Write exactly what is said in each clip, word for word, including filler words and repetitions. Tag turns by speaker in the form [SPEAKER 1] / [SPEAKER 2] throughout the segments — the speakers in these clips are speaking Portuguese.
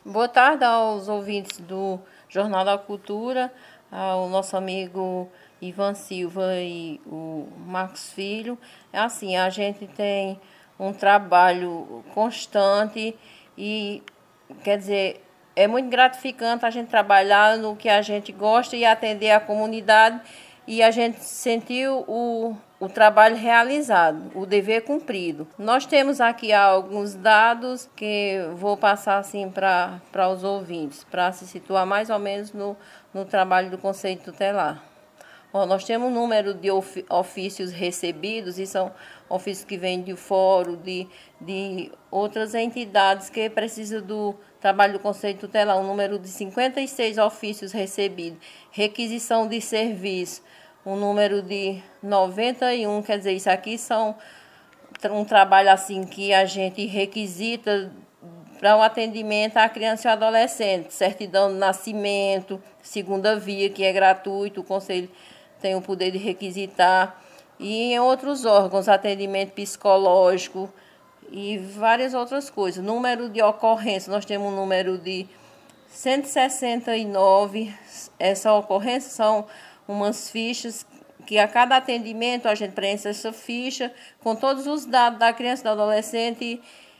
[SPEAKER 1] Boa tarde aos ouvintes do Jornal da Cultura, ao nosso amigo Ivan Silva e o Marcos Filho. É assim, a gente tem um trabalho constante e, quer dizer, é muito gratificante a gente trabalhar no que a gente gosta e atender a comunidade, e a gente sentiu o, o trabalho realizado, o dever cumprido. Nós temos aqui alguns dados que vou passar assim para os ouvintes, para se situar mais ou menos no, no trabalho do Conselho Tutelar. Bom, nós temos um número de ofícios recebidos, e são ofícios que vêm de fórum, de, de outras entidades que precisam do trabalho do Conselho Tutelar, um número de cinquenta e seis ofícios recebidos. Requisição de serviço, um número de noventa e um, quer dizer, isso aqui são um trabalho assim que a gente requisita para o atendimento à criança e ao adolescente, certidão de nascimento, segunda via, que é gratuito, o Conselho tem o poder de requisitar, e em outros órgãos, atendimento psicológico e várias outras coisas. Número de ocorrência, nós temos um número de cento e sessenta e nove, essa ocorrência são umas fichas que a cada atendimento a gente preenche essa ficha com todos os dados da criança e do adolescente,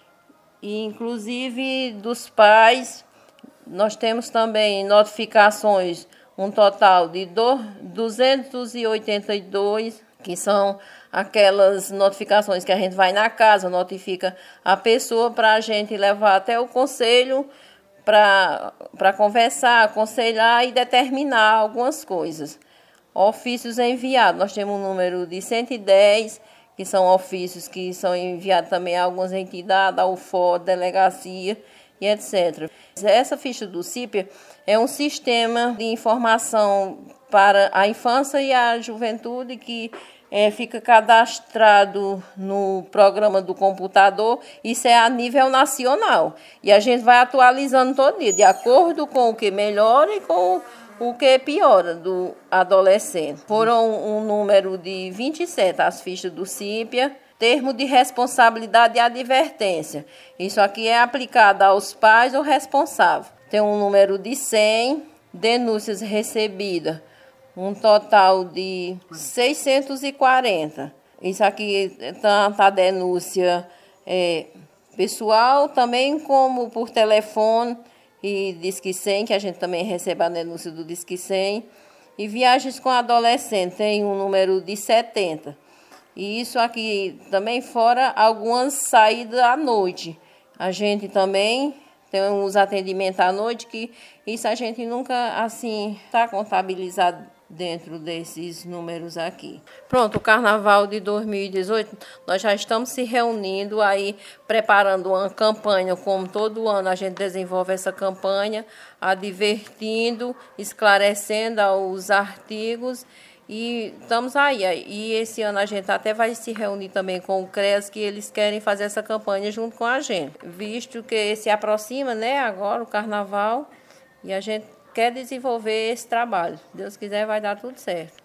[SPEAKER 1] e inclusive dos pais. Nós temos também notificações, um total de duzentos e oitenta e dois, que são aquelas notificações que a gente vai na casa, notifica a pessoa para a gente levar até o conselho para para conversar, aconselhar e determinar algumas coisas. Ofícios enviados, nós temos um número de cento e dez, que são ofícios que são enviados também a algumas entidades, ao F O D, delegacia e etcétera. Essa ficha do C I P é um sistema de informação para a infância e a juventude que é, fica cadastrado no programa do computador. Isso é a nível nacional. E a gente vai atualizando todo dia, de acordo com o que melhora e com o que piora do adolescente. Foram um número de vinte e sete as fichas do C I P A. Termo de responsabilidade e advertência. Isso aqui é aplicado aos pais ou responsáveis. Tem um número de cem, denúncias recebidas, um total de seiscentos e quarenta. Isso aqui tanto a denúncia é, pessoal, também como por telefone e Disque cem, que a gente também recebe a denúncia do Disque cem. E viagens com adolescente tem um número de setenta. E isso aqui também fora algumas saídas à noite. A gente também tem uns atendimentos à noite que isso a gente nunca assim está contabilizado dentro desses números aqui. Pronto, o Carnaval de dois mil e dezoito, nós já estamos se reunindo aí, preparando uma campanha, como todo ano a gente desenvolve essa campanha, advertindo, esclarecendo os artigos. E estamos aí, e esse ano a gente até vai se reunir também com o CREAS, que eles querem fazer essa campanha junto com a gente, visto que se aproxima, né, agora o Carnaval, e a gente quer desenvolver esse trabalho. Deus quiser, vai dar tudo certo.